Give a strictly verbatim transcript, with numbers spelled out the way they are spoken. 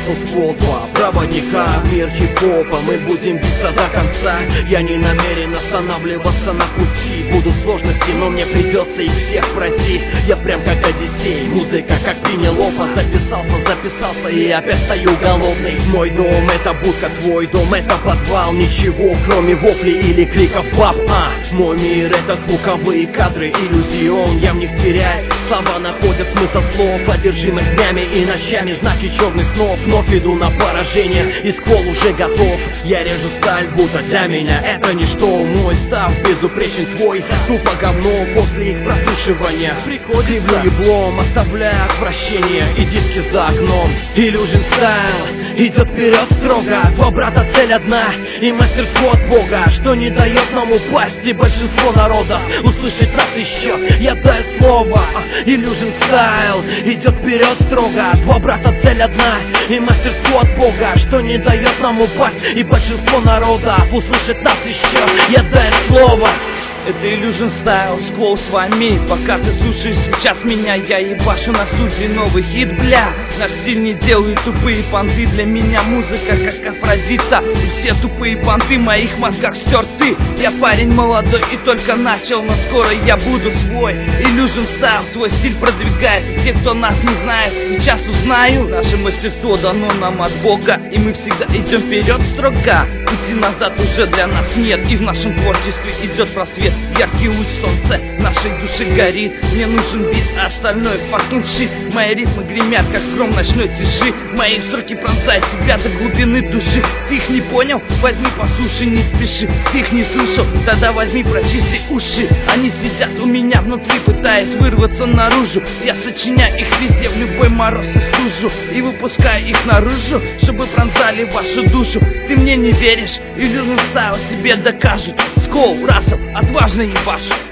Послал Сквол два проводника в мир хип-хопа. Мы будем биться до конца. Я не намерен останавливаться на пути. Будут сложности, но мне придется их всех пройти. Я прям как Одиссей, музыка как Пенелопа. Записался, записался и опять стою голодный. Мой дом это будка, твой дом это подвал. Ничего кроме воплей или криков баб. А, мой мир это звуковые кадры, иллюзион. Я в них теряюсь, слова находят смысл слов, одержимых днями и ночами. Знаки черных снов, вновь иду на поражение. И Сквол уже готов. Я режу сталь, будто для меня это ничто. Мой став безупречен, твой тупо говно. После их прослушивания кривлю еблом, оставляя отвращение и диски за окном. Illusion Style идет вперед строго. Два брата, цель одна и мастерство от Бога, что не дает нам упасть. И большинство народа услышать нас еще. Я даю слово. Illusion Style идет вперед строго. Два брата, цель одна и мастерство от Бога, что не дает нам упасть. И большинство народа услышать нас еще. Я даю слово. Это Illusion Style, Сквол с вами. Пока ты слушаешь сейчас меня, я ебашу на студии новый хит, бля. Наш стиль не делают тупые понты. Для меня музыка как Афродита. И все тупые понты в моих мозгах стерты. Я парень молодой и только начал, но скоро я буду свой. Illusion Style свой стиль продвигает. И те, кто нас не знает, сейчас узнаю. Наше мастерство дано нам от Бога, и мы всегда идем вперед строго. Пути назад уже для нас нет, и в нашем творчестве идет просвет. Яркий луч солнца нашей души горит. Мне нужен бит, а остальное fucking shit. Мои ритмы гремят, как гром ночной тиши. Мои строки пронзают тебя до глубины души. Ты их не понял? Возьми послушай, не спеши. Ты их не слышал? Тогда возьми прочисти уши. Они сидят у меня внутри, пытаясь вырваться наружу. Я сочиняю их везде, в любой мороз и стужу, и выпускаю их наружу, чтобы пронзали вашу душу. Ты мне не веришь? Illusion Style тебе докажет. Сквол, Рассел, отважно ебашь.